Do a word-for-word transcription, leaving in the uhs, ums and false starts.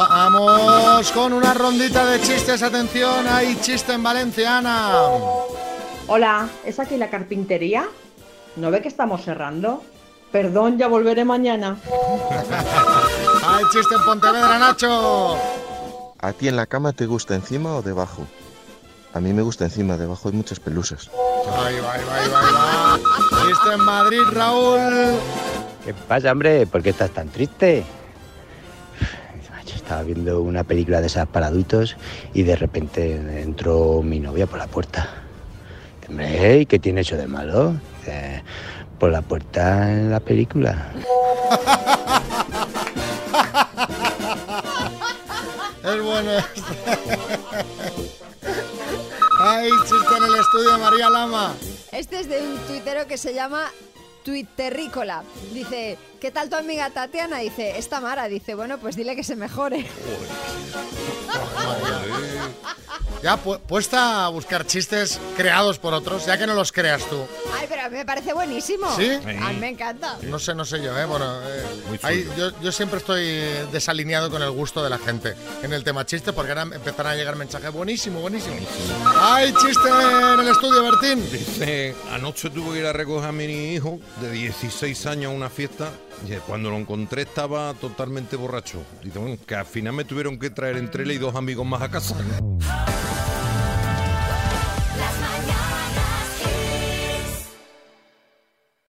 Vamos con una rondita de chistes. Atención, hay chiste en Valencia, Ana. Hola, ¿es aquí la carpintería? ¿No ve que estamos cerrando? Perdón, ya volveré mañana. Hay chiste en Pontevedra, Nacho. ¿A ti en la cama te gusta encima o debajo? A mí me gusta encima, debajo hay muchas pelusas. Ahí va, ahí va, ahí va, ahí va. Chiste en Madrid, Raúl. ¿Qué pasa, hombre? ¿Por qué estás tan triste? Estaba viendo una película de esas para adultos y de repente entró mi novia por la puerta. Hombre, ¿qué tiene eso de malo? Dice, por la puerta en la película. Es bueno esto. Hay chiste en el estudio, María Lama. Este es de un tuitero que se llama Twitterrícola. Dice, ¿qué tal tu amiga Tatiana? Dice, está Mara. Dice, bueno, pues dile que se mejore. Ya pu- puesta a buscar chistes creados por otros, ya que no los creas tú. Ay, pero me parece buenísimo. ¿Sí? A mí me encanta. No sé, no sé yo, ¿eh? Bueno, eh, Muy ahí chulo. yo, yo siempre estoy desalineado con el gusto de la gente en el tema chiste, porque ahora empezarán a llegar mensajes buenísimo, buenísimo. ¡Hay chiste en el estudio, Bertín! Dice, anoche tuve que ir a recoger a mi hijo de dieciséis años a una fiesta y cuando lo encontré estaba totalmente borracho. Dice, bueno, que al final me tuvieron que traer entre él y dos amigos más a casa.